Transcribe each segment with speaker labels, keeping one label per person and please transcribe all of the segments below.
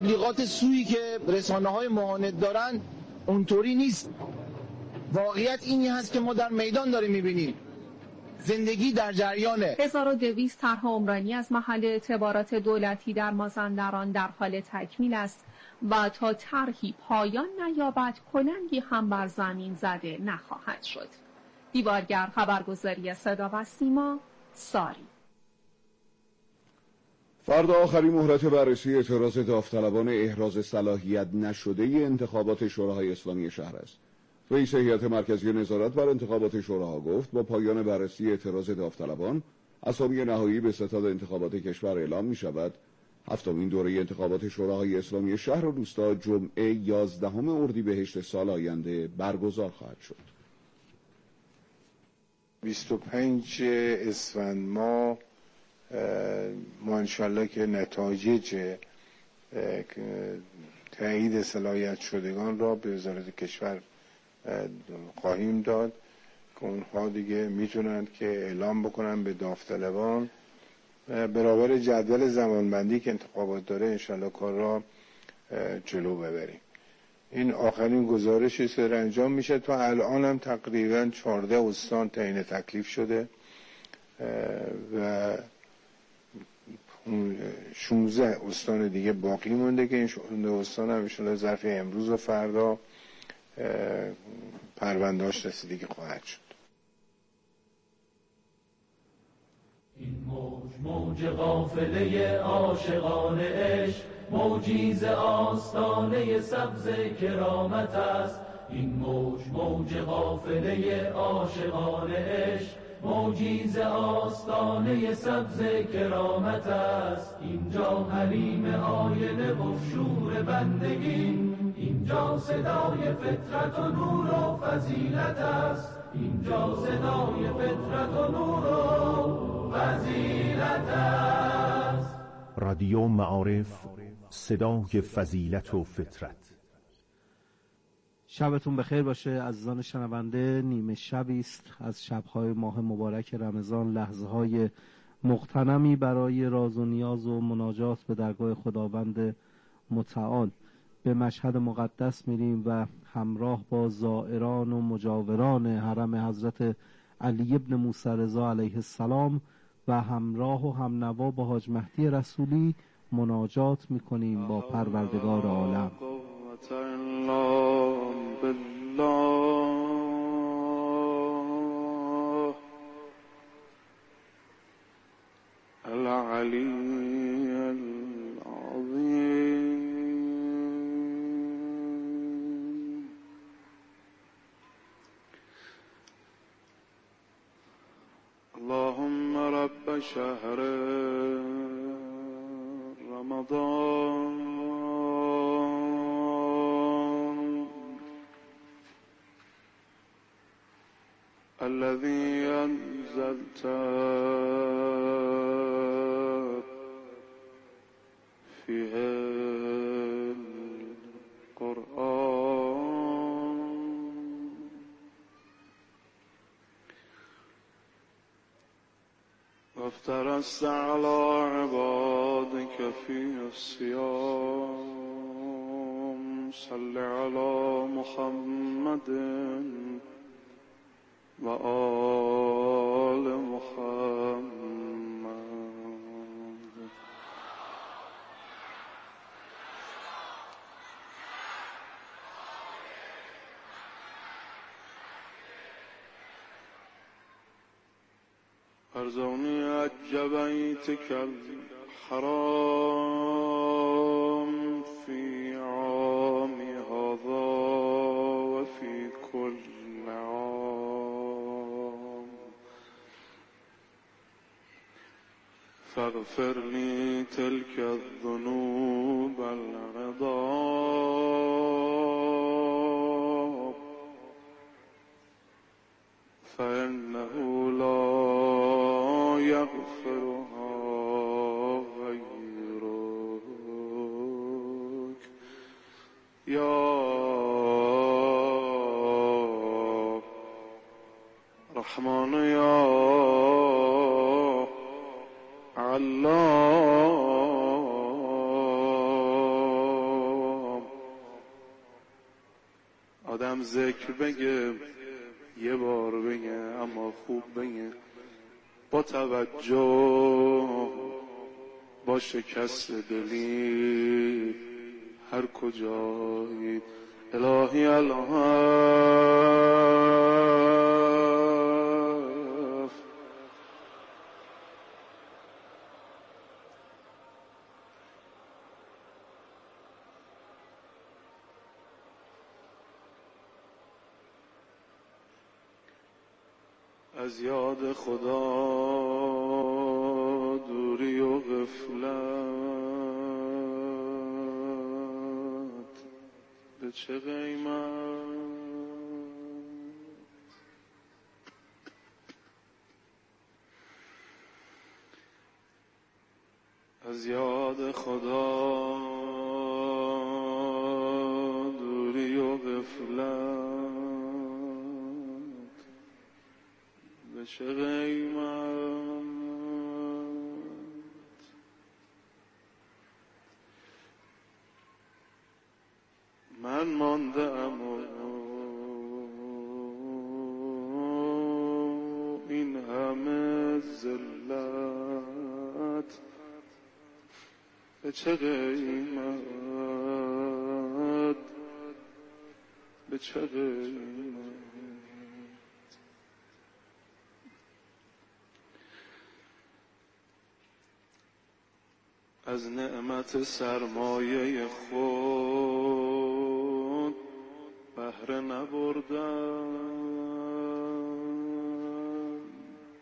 Speaker 1: تبلیغات سویی که رسانه‌های معاند دارن اونطوری نیست. واقعیت اینی هست که ما در میدان داریم می‌بینیم. زندگی در جریانه.
Speaker 2: 1200 طرح عمرانی از محل اعتبارات دولتی در مازندران در حال تکمیل است و تا طرحی پایان نیابد کلنگی هم بر زمین زده نخواهد شد. دیوارگر خبرگزاری صدا و سیما، ساری.
Speaker 3: فردا آخرین مهلت بررسی اعتراض داوطلبان احراز صلاحیت نشده انتخابات شورای اسلامی شهر است. رئیس هیئت مرکزی نظارت بر انتخابات شوراها گفت با پایان بررسی اعتراض داوطلبان اسامی نهایی به ستاد انتخابات کشور اعلام می شود. هفتمین دوره انتخابات شوراهای اسلامی شهر و روستا جمعه 11 اردیبهشت سال آینده برگزار خواهد شد.
Speaker 4: 25 اسفند ما انشالله که نتایج تایید صلاحیت شدگان را به وزارت کشور خواهیم داد که اونها دیگه میتونن که اعلام بکنن به داوطلبان برابر جدول زمانبندی که انتخابات داره انشالله کار را جلو ببریم. این آخرین گزارشی است که انجام میشه. تا الان هم تقریبا 14 استان تعیین تکلیف شده و 16 استان دیگه باقی مونده که این 16 استان هم انشالله ظرف امروز و فردا پرونده‌اش رسیدگی خواهد شد.
Speaker 5: این موج قافله عاشقان عشق موجی ز آستانه سبز کرامت است. این موج قافله عاشقان عشق موجی ز آستانه سبز کرامت است. اینجا حریم آینه و شور بندگی، اینجا صدای فطرت و نور و فضیلت است. اینجا صدای فطرت و نور و فضیلت است.
Speaker 6: رادیو معارف، صدای فضیلت و فطرت.
Speaker 7: شبتون بخیر باشه عزیزان شنونده. نیمه شبی است از شب‌های ماه مبارک رمضان، لحظه‌های مغتنمی برای راز و نیاز و مناجات به درگاه خداوند متعال. به مشهد مقدس میریم و همراه با زائران و مجاوران حرم حضرت علی ابن موسی رضا علیه السلام و همراه و همنوا با حاج مهدی رسولی مناجات میکنیم با پروردگار عالم.
Speaker 4: العلی اللهم رب شهر رمضان الذي أنزلت فيه القرآن وافترست على عبادك في الصيام صل على محمد و آل محمد. ارزونی عجبیتک الحرام فی عام هذا و فی کل عام فاغفر لي تلك الذنوب العظام فإنه لا يغفرها غيرك يا رحمن يا علام
Speaker 8: آدم ذکر بگه یه بار بگه اما خوب بگه، با توجه، با شکست دلی هر کجایی. الهی الهف از یاد خدا دوری و غفلت به چه قیمت؟ از یاد خدا دوری و غفلت به چه قیمت؟ من مانده ام و این همه ذلت به چه قیمت؟ به چه قیمت؟ از نعمت سرمایه خود بهره نبردم،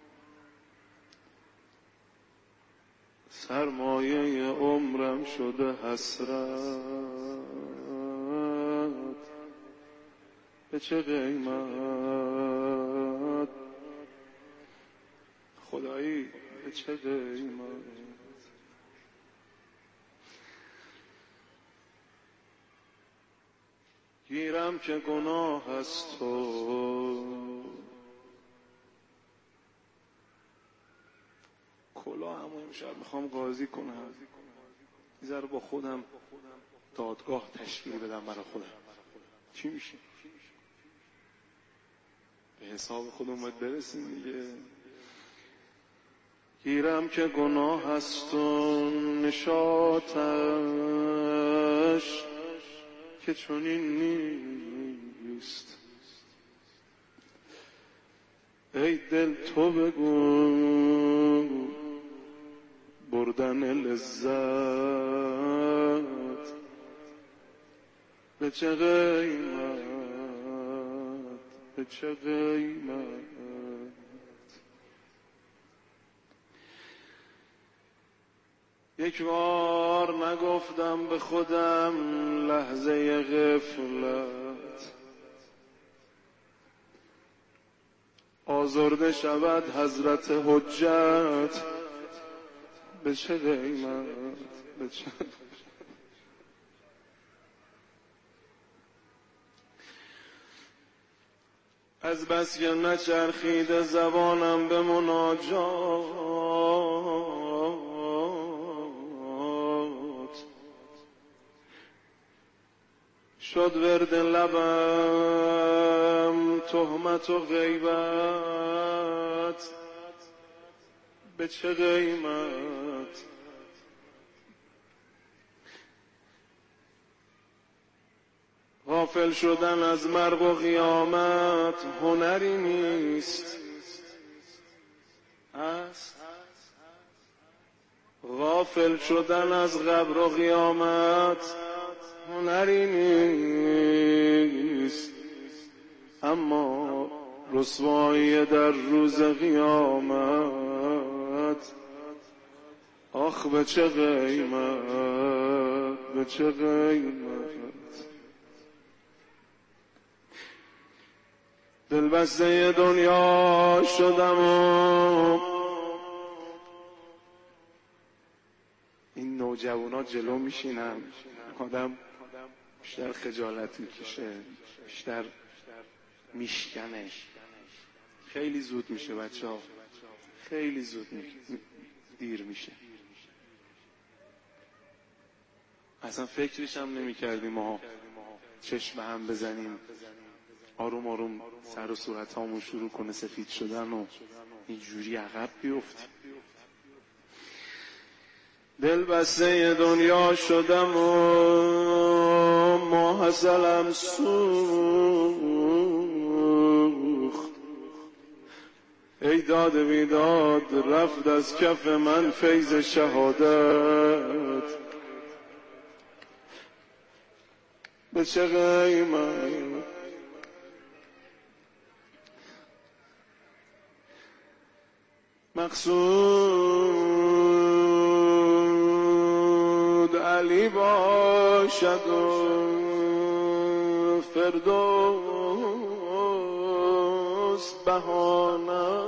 Speaker 8: سرمایه عمرم شده حسرت به چه قیمت؟ خدایی به چه قیمت؟ گیرم که گناه است و کلاه همون امشب میخوام قاضی کنم، یه ذره با خودم دادگاه تشکیل بدم برای خودم. چی میشه؟ به حساب خودم باید برسیم دیگه. گیرم که گناه است و نشاتش که چنین نیست. ای دل تو بگو بردن لذت به چه قیمت؟ به چه قیمت؟ یک بار نگفتم به خودم لحظه غفلت، آزرده شود حضرت حجت به چه قیمت؟ به چه از بس که نچرخیده زبانم به مناجات، شد ورد لبم تهمت و غیبت به چه قیمت؟ غافل شدن از مرگ و قیامت هنری نیست است. غافل شدن از قبر و قیامت هنری نیست، اما رسوایی در روز قیامت آخ به چه قیمت؟ به چه قیمت؟ دلبسته دنیا شدم و این نوجوانا جلو میشینن، آدم بیشتر خجالت میکشه، بیشتر میشکنه. خیلی زود میشه بچه ها، خیلی زود دیر میشه. اصلا فکرش هم نمی کردیم ما چشم هم بزنیم آروم آروم سر و صورت هامون شروع کنه سفید شدن و اینجوری عقب بیفتیم. دل بسته دنیا شدم و ماحصلم سوخت، ای داد بیداد رفت از کف من فیض شهادت، به چه قیمت مقصود علی باشد و فردوس بهانه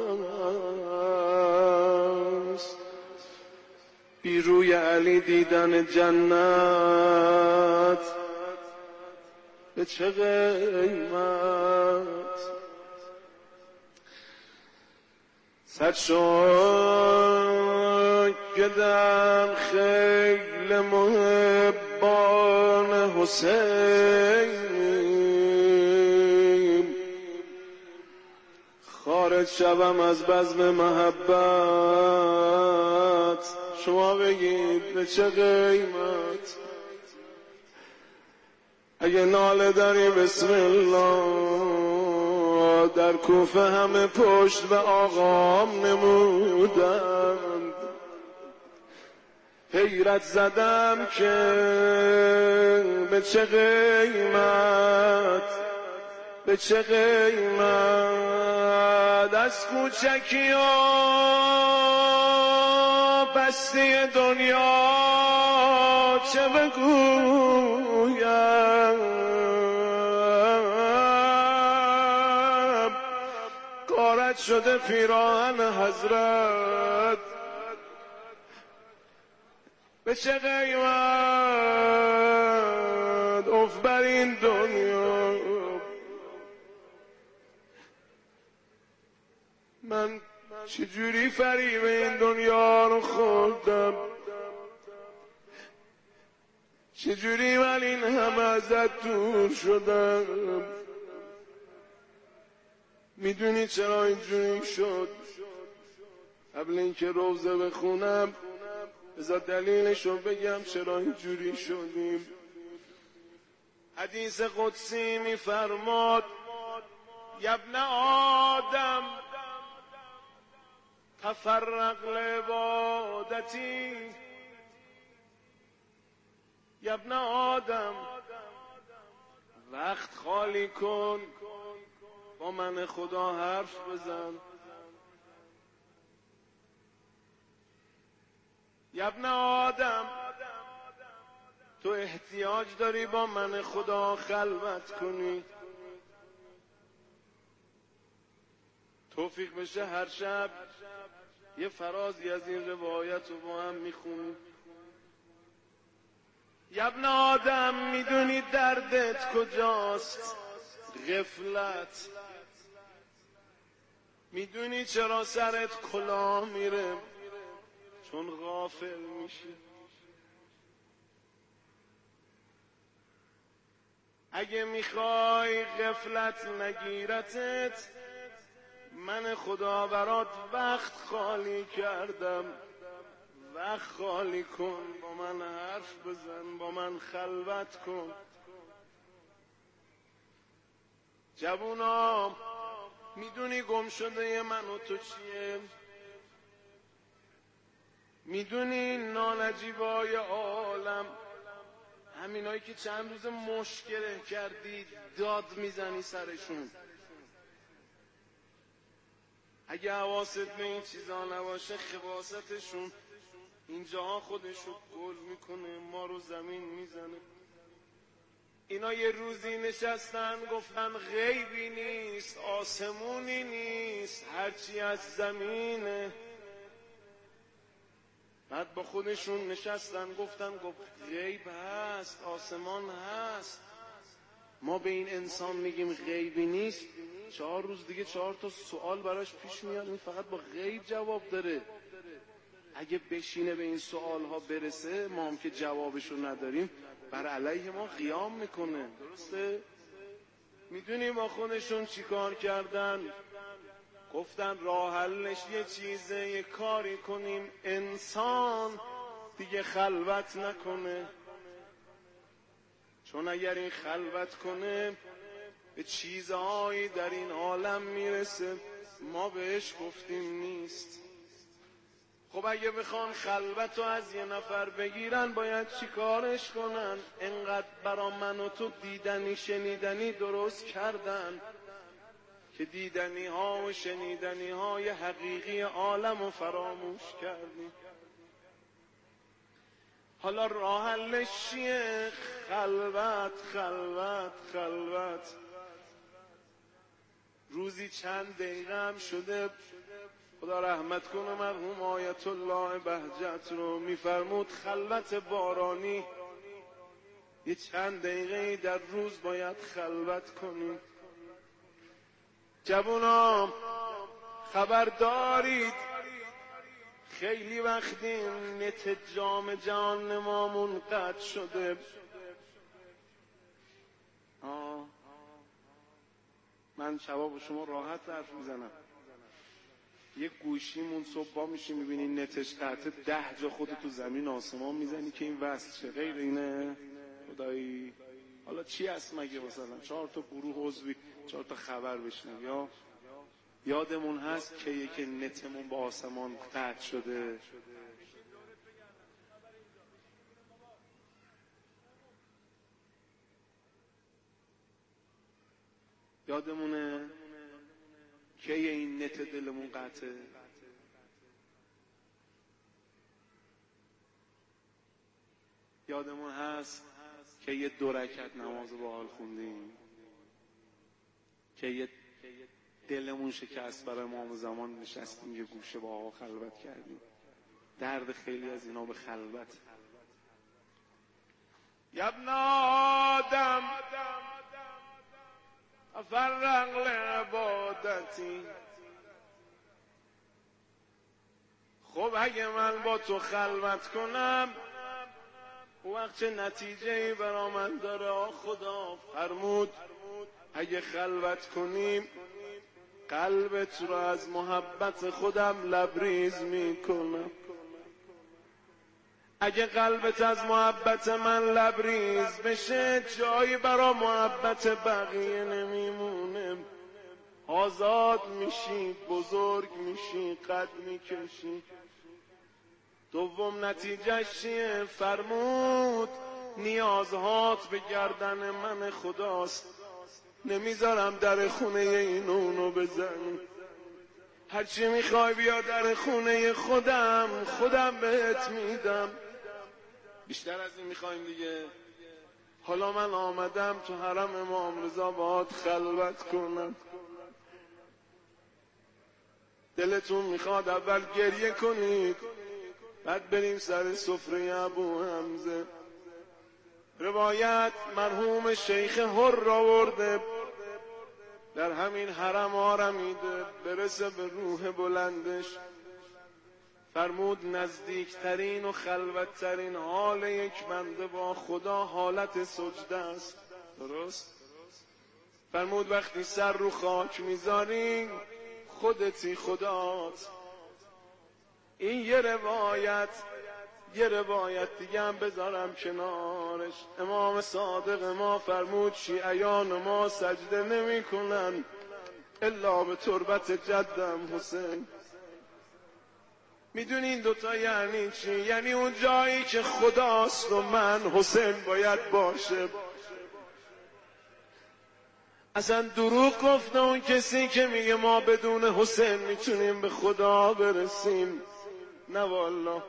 Speaker 8: است، بی روی علی دیدن جنت به چه قیمت. صد شد که در خیل محبان حسین خارج شوم از بزم محبت، شما بگید به چه قیمت. اگه ناله داری بسم الله، در کوفه همه پشت به آقام نمودند، حیرت زدم که به چه قیمت، به چه قیمت. از کوچکی و بستی دنیا چه بگویم، غارت شده پیراهن حضرت، به چه قیمت. اف بر این دنیا، من چجوری فریب این دنیا رو خوردم، چجوری من این همه ازت دور شدم. میدونی چرا اینجوری شد؟ قبل اینکه روزه بخونم بذار دلیلشو بگم چرا اینجوری شدیم. حدیث قدسی میفرماد یبن آدم تفرق لعبادتی، یبن آدم وقت خالی کن با من خدا حرف بزن. یبن آدم تو احتیاج داری با من خدا خلوت کنی. توفیق بشه هر شب یه فرازی از این روایت رو با هم میخونی. یبن آدم میدونی دردت کجاست؟ غفلت. میدونی چرا سرت کلاه میره؟ چون غافل میشی. اگه میخوای غفلت نگیرتت، من خدا برات وقت خالی کردم. وقت خالی کن، با من حرف بزن، با من خلوت کن. جوونا میدونی گم شده من و تو چیه؟ میدونی نانجیبای عالم، همینایی که چند روز مشکل کردی داد میزنی سرشون. اگه حواست به این چیزا نباشه خباستشون اینجاها خودشو گل میکنه، ما رو زمین میزنه. اینا یه روزی نشستن گفتن غیبی نیست، آسمونی نیست، هرچی از زمینه. بعد با خودشون نشستن گفتن غیب هست، آسمان هست. ما به این انسان میگیم غیبی نیست، 4 روز دیگه 4 تا سوال براش پیش میاد، این فقط با غیب جواب داره. اگه بشینه به این سوال ها برسه، ما هم که جوابشو نداریم، بر علیه ما قیام میکنه. درسته؟ میدونی با خودشون چی کار کردن؟ گفتن راه حلش یه چیزه، یه کاری کنیم انسان دیگه خلوت نکنه، چون اگر این خلوت کنه به چیزهایی در این عالم میرسه ما بهش گفتیم نیست. خب اگه بخوان خلوت رو از یه نفر بگیرن باید چی کارش کنن؟ انقدر برا من و تو دیدنی شنیدنی درست کردن که دیدنی ها و شنیدنی های حقیقی عالم رو فراموش کردیم. حالا راه حلش چیه؟ خلوت خلوت خلوت. روزی چند دقیقه هم شده خدا رحمت کنه مرحوم آیت الله بهجت رو میفرمود خلوت بارانی یه چند دقیقه در روز باید خلوت کنیم. جوونا خبر دارید خیلی وقتی نت جام جان مامون قطع شده. من شبا با شما راحت حرف میزنم، یه گوشیمون صبح با میشی میبینی نتش قطعه 10 جا خودتو زمین آسمان میزنی که این وصل چه غیر اینه خدایی. حالا چی هست مگه مثلا 4 تا گروه عضوی 4 تا خبر بشنم، یا یادمون هست که یکی نتمون با آسمان قطع شده. یادمونه که این نت دلمون قطعه. یادمون هست که یه 2 رکعت نماز با حال خوندیم که یه دلمون شکست برای امام زمان نشستیم یه گوشه با آقا خلوت کردیم. درد خیلی از اینا به خلوت. یا ابن آدم افرق لعبادتی. خب اگه من با تو خلوت کنم وقت چه نتیجه‌ای برا من داره؟ خدا فرمود اگه خلوت کنیم قلبت رو از محبت خودم لبریز میکنم. اگه قلبت از محبت من لبریز بشه جایی برا محبت بقیه نمیمونه. آزاد میشی، بزرگ میشی، قد میکشی. دوم نتیجه چیه؟ فرمود نیازهات به گردن من خداست، نمیذارم در خونه این اونو بزنی. هرچی میخوای بیا در خونه خودم بهت میدم. بیشتر از این میخوایم دیگه. حالا من آمدم تو حرم امام رضا باهات خلوت کنم. دلتون میخواد اول گریه کنید بعد بریم سر سفره ابو حمزه. روایت مرحوم شیخ هر آورده در همین حرم آرمیده برسه به روح بلندش. فرمود نزدیکترین و خلوتترین حال یک بنده با خدا حالت سجده است. درست؟ فرمود وقتی سر رو خاک میذاری خودتی خدات. این یه روایت دیگه هم بذارم کنارش. امام صادق ما فرمود شیعیان ما سجده نمی کنن الا به تربت جدم حسین. میدونین دوتا یعنی چی؟ یعنی اون جایی که خداست و من حسین باید باشه. اصلا دروغ گفته اون کسی که میگه ما بدون حسین میتونیم به خدا برسیم. نه والله.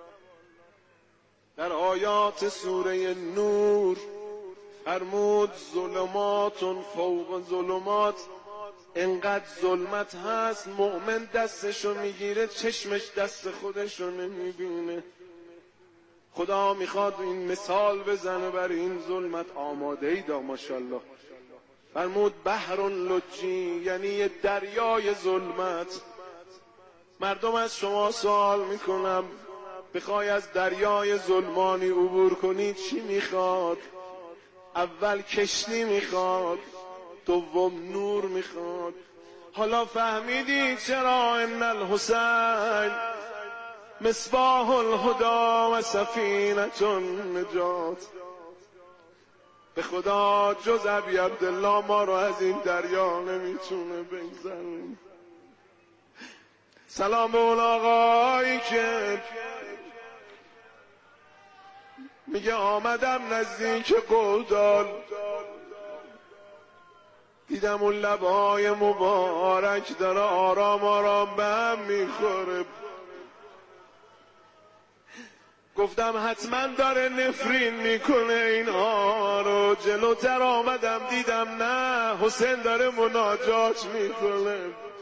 Speaker 8: در آیات سوره نور فرمود ظلمات فوق ظلمات. انقدر ظلمت هست مؤمن دستشو میگیره چشمش دست خودشو نمیبینه. خدا میخواد این مثال بزنه بر این ظلمت. آماده ایدا ماشاءالله. فرمود بحر لجی یعنی یه دریای ظلمت. مردم از شما سوال میکنم بخوای از دریای ظلمانی عبور کنی چی میخواد؟ اول کشتی میخواد، دوم نور میخواد. حالا فهمیدی چرا ان الحسین مصباح الهدی و سفینة النجات. به خدا جز ابی عبدالله ما رو از این دریا نمیتونه بگذرونه. سلام به اون آقایی که میگه آمدم نزدیک گودال، دیدم اون لبهای مبارک داره آرام آرام به هم میخوره. گفتم حتما داره نفرین میکنه اینها رو. جلوتر آمدم دیدم نه، حسین داره مناجات میکنه.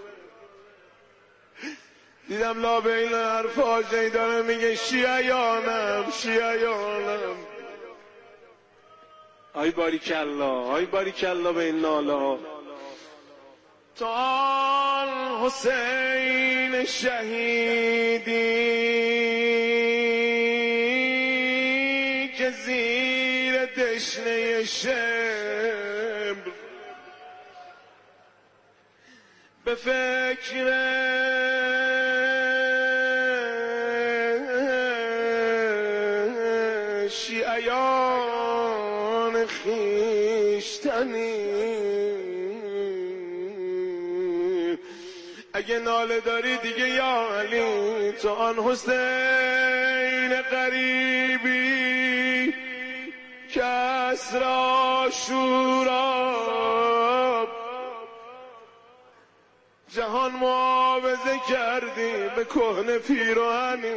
Speaker 8: دیدم لا بین حرفاش داره میگه شیعیانم شیعیانم. آی باریکالله، آی باریکالله به این ناله ها. تا حسین شهیدی که زیر دشنه شمر به فکر شیعیان خیشتنی. اگه ناله داری دیگه یا علی تو آن حسین غریبی که اسرا شورا جهان معاوضه کردی به کهنه پیراهنی.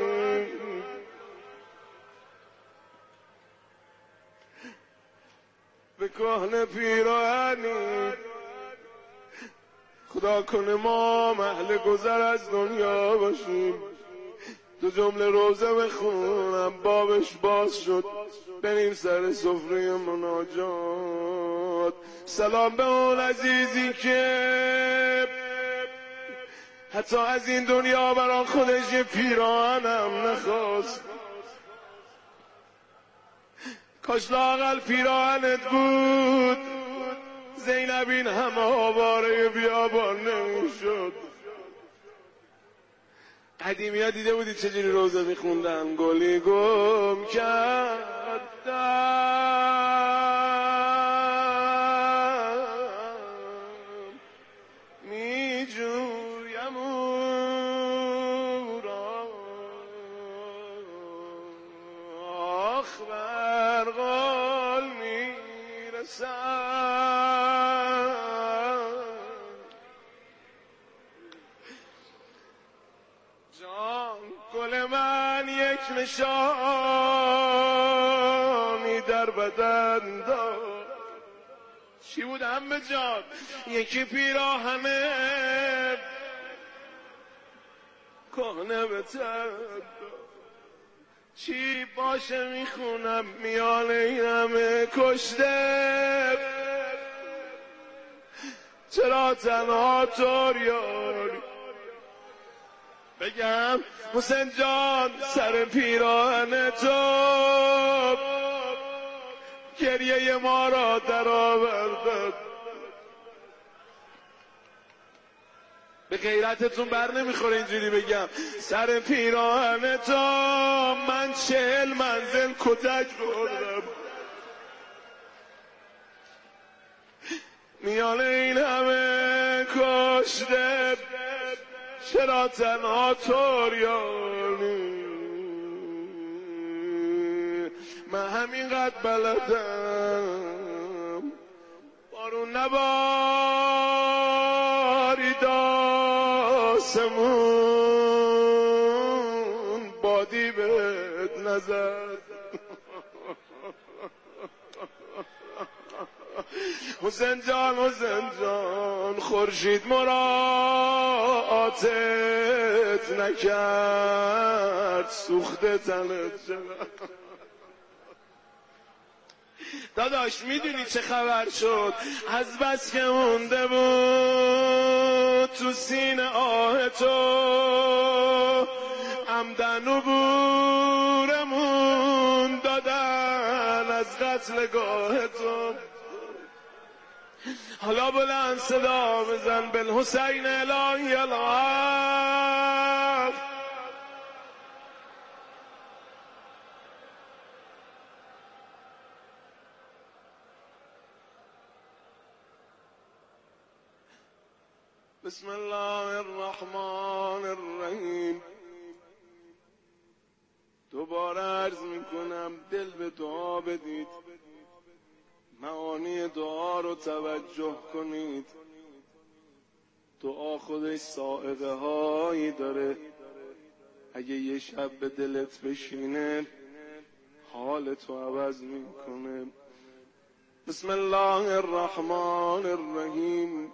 Speaker 8: به کهنه پیراهنی. خدا کنه ما اهل گذر از دنیا باشیم. دو جمله روزه بخونم بابش باز شد، بریم سر سفره مناجات. سلام به اون عزیزی که حتی از این دنیا برای خودش یه پیراهنم نخواست. کاش لااقل پیراهنت بود زینب این همه آواره بیابان نمیشد. قدیمی ها دیده بودید چجوری روزه میخوندن؟ گلی گم کردم میجویم او را آخر قول میرسم. جان گل من یک نشانی در بدن دار. چی بود همه جان؟ یکی پیراهنه کهنه به تن. چی باشه میخونم میان این همه کشته، چرا تنها طور یاری؟ بگم حسین جان سر پیراهن تو گریه ما را در آوردد. به غیرتتون بر نمیخوره اینجوری بگم سر پیراهن تو من 40 منزل کتک خوردم. میان این همه کشته چرا تنها طوریانی؟ من همینقدر بلدم بارون نبارید آسمون بادی بهت نزد. حسین جان حسین جان خورشید مراعاتت نکرد سوخته تنت چرا؟ داداش میدونی چه خبر شد؟ از بس که مونده بود تو سینه آه تو عمدن و بورمون دادن از قتل گاه تو. حالا بلند صدا بزن بالحسین الهی الحق. بسم الله الرحمن الرحیم. دوباره عرض میکنم دل به دعا بدید، معانی دعا رو توجه کنید. دعا خودش سائقه هایی داره، اگه یه شب به دلت بشینه حالتو عوض میکنه. بسم الله الرحمن الرحیم.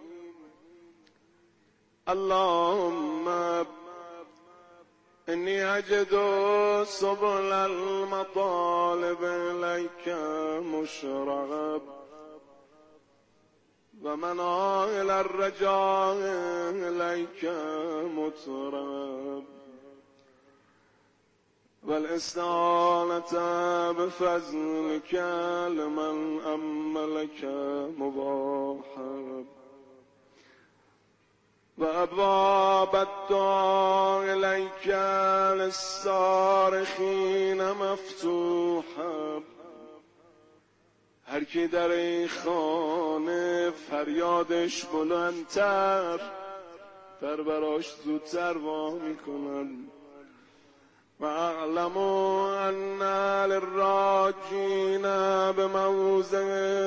Speaker 8: اللهم انی اجد سبل المطالب الیک مشرب و منائل الرجاء الیک مطرب والاستعانة بفضلك لمن أملك مباحب وأبواب الدعاء إليك للصارخين مفتوحة. هر کی در این خانه فریادش بلندتر در براش زودتر وا میکنن. و اعلم ان للراجین بموضع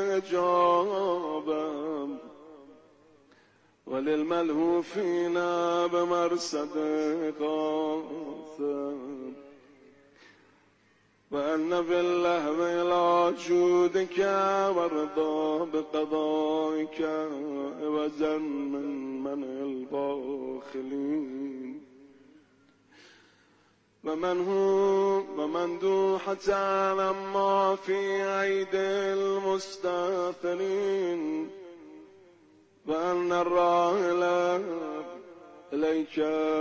Speaker 8: اجابه وللملهوفین بمرصد قاصب و ان باللهو الى جودک ورضا بقضائک عوضا من الباخلین و مندوحة عما في أيدي المستأثرين وأن الراحل إليك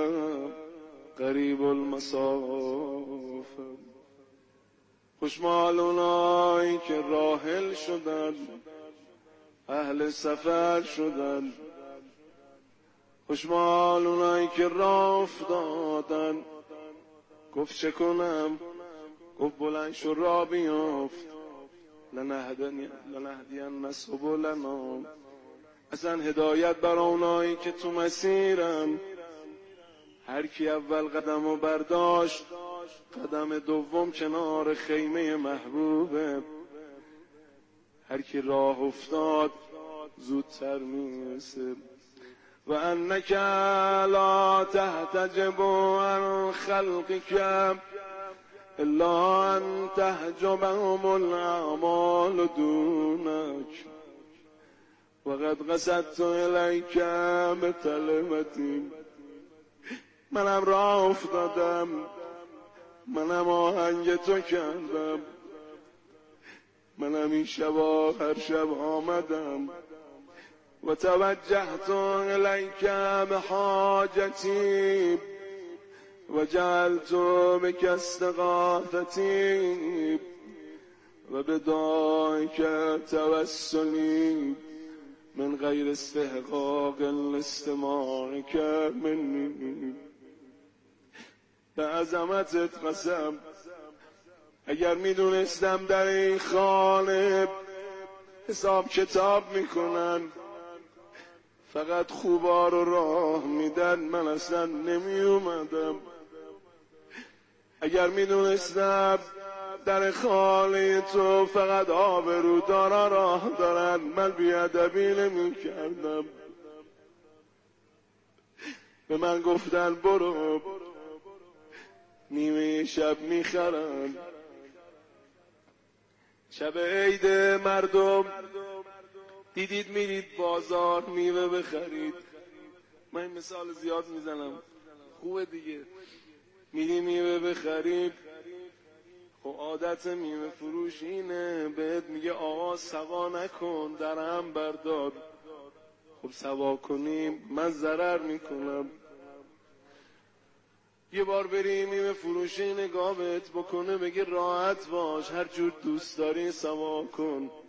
Speaker 8: قریب المسافة. خوشمال اونایی که راحل شدن، اهل سفر شدن. خوشمال اونایی که راه افتادن. گفت چه کنم؟ گفت بلند شو راه بیافت. لنهدین سبلنا. اصلا هدایت برای اونایی که تو مسیرن. هر کی اول قدم رو برداشت، قدم دوم کنار خیمه محبوبه. هر کی راه افتاد زودتر میرسه. و انک لا تحتجب عن خلقک الا ان تحجبهم الاعمال دونک و قد قصدت الیک بطلبتی. منم راه افتادم، منم آهنگ تو کردم، منم این شبا هر شب آمدم و توجهت الیک بحاجتی و جعلت بک استغاثتی و بدعایک توسلی من غیر استحقاق الاستماعک منی. به عظمتت قسم، اگر میدونستم در این خانه حساب کتاب میکنن، فقط خوبا رو راه میدن، من اصلا نمی اومدم. اگر میدونستم در خانه تو فقط آبرودارا راه دارن، من بیادبی نمی کردم. به من گفتن برو، نیمه شب میخرن. شب عید مردم دیدید میرید بازار میوه بخرید. من این مثال زیاد میزنم، خوبه دیگه. میری میوه بخرید، خب عادت میوه فروش اینه بهت میگه آقا سوا نکن، درهم بردار. خب سوا کنیم من ضرر میکنم. یه بار بری میوه فروشی نگاه بهت بکنه بگه راحت باش، هر جور دوست داری سوا کن.